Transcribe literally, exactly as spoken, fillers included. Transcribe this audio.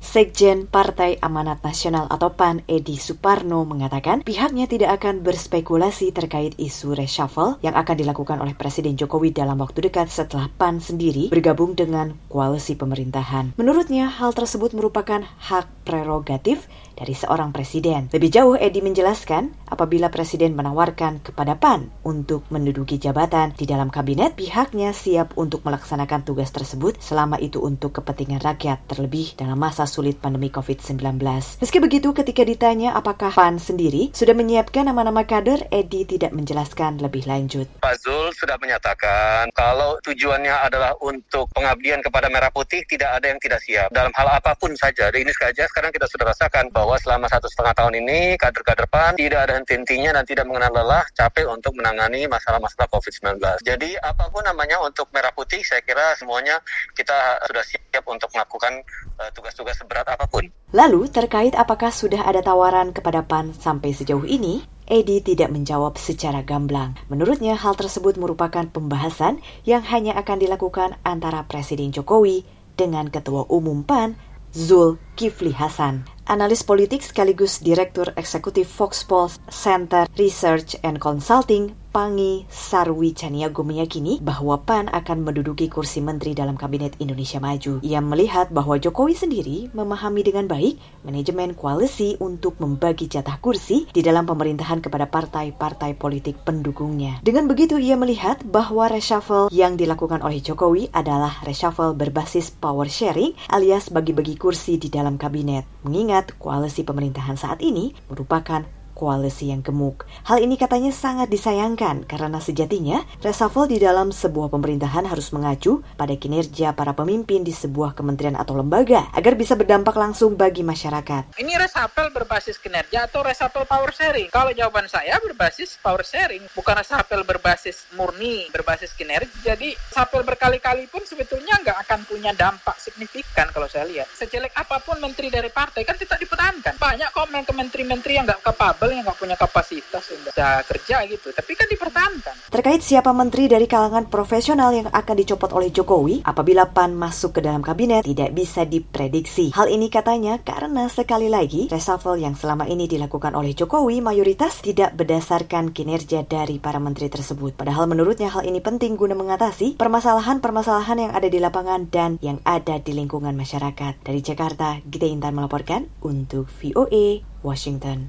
Sekjen Partai Amanat Nasional atau P A N, Edi Suparno, mengatakan pihaknya tidak akan berspekulasi terkait isu reshuffle yang akan dilakukan oleh Presiden Jokowi dalam waktu dekat setelah P A N sendiri bergabung dengan koalisi pemerintahan. Menurutnya, hal tersebut merupakan hak prerogatif dari seorang presiden. Lebih jauh, Edi menjelaskan, apabila presiden menawarkan kepada P A N untuk menduduki jabatan di dalam kabinet, pihaknya siap untuk melaksanakan tugas tersebut selama itu untuk kepentingan rakyat, terlebih dalam masa sulit pandemi covid sembilan belas. Meski begitu, ketika ditanya apakah P A N sendiri sudah menyiapkan nama-nama kader, Edi tidak menjelaskan lebih lanjut. Pak Zul sudah menyatakan kalau tujuannya adalah untuk pengabdian kepada Merah Putih, tidak ada yang tidak siap. Dalam hal apapun saja, ini saja sekarang kita sudah rasakan bahwa selama satu setengah tahun ini kader-kader P A N tidak ada henti-hentinya dan tidak mengenal lelah, capek untuk menangani masalah-masalah covid sembilan belas. Jadi apapun namanya untuk Merah Putih, saya kira semuanya kita sudah siap untuk melakukan uh, tugas-tugas seberat apapun. Lalu, terkait apakah sudah ada tawaran kepada P A N sampai sejauh ini, Edi tidak menjawab secara gamblang. Menurutnya, hal tersebut merupakan pembahasan yang hanya akan dilakukan antara Presiden Jokowi dengan Ketua Umum P A N, Zulkifli Hasan. Analis politik sekaligus Direktur Eksekutif Foxpol Center Research and Consulting, Pangi Sarwi Caniago, meyakini bahwa P A N akan menduduki kursi menteri dalam Kabinet Indonesia Maju. Ia melihat bahwa Jokowi sendiri memahami dengan baik manajemen koalisi untuk membagi jatah kursi di dalam pemerintahan kepada partai-partai politik pendukungnya. Dengan begitu, ia melihat bahwa reshuffle yang dilakukan oleh Jokowi adalah reshuffle berbasis power sharing alias bagi-bagi kursi di dalam kabinet. Mengingat koalisi pemerintahan saat ini merupakan koalisi yang gemuk. Hal ini katanya sangat disayangkan karena sejatinya reshuffle di dalam sebuah pemerintahan harus mengacu pada kinerja para pemimpin di sebuah kementerian atau lembaga agar bisa berdampak langsung bagi masyarakat. Ini reshuffle berbasis kinerja atau reshuffle power sharing? Kalau jawaban saya berbasis power sharing, bukan reshuffle berbasis murni, berbasis kinerja. Jadi reshuffle berkali-kali pun sebetulnya nggak akan punya dampak signifikan kalau saya lihat. Sejelek apapun menteri dari partai kan tidak dipertahankan. Banyak kok menteri-menteri yang nggak capable, yang nggak punya kapasitas untuk bisa kerja gitu, tapi kan dipertahankan. Terkait siapa menteri dari kalangan profesional yang akan dicopot oleh Jokowi apabila P A N masuk ke dalam kabinet tidak bisa diprediksi. Hal ini katanya karena sekali lagi reshuffle yang selama ini dilakukan oleh Jokowi mayoritas tidak berdasarkan kinerja dari para menteri tersebut. Padahal menurutnya hal ini penting guna mengatasi permasalahan-permasalahan yang ada di lapangan dan yang ada di lingkungan masyarakat. Dari Jakarta, Gita Intan melaporkan untuk V O A Washington.